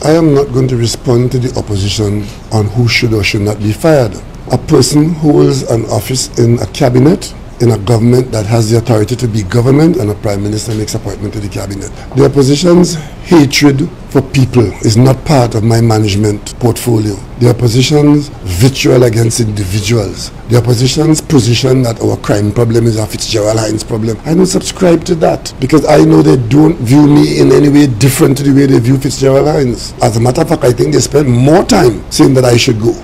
I am not going to respond to the opposition on who should or should not be fired. A person who holds an office in a cabinet, in a government that has the authority to be government, and a prime minister makes appointment to the cabinet. The opposition's hatred for people is not part of my management portfolio. The opposition's vitriol against individuals, the opposition's position that our crime problem is a Fitzgerald Hinds problem, I don't subscribe to that, because I know they don't view me in any way different to the way they view Fitzgerald Hinds. As a matter of fact, I think they spend more time saying that I should go.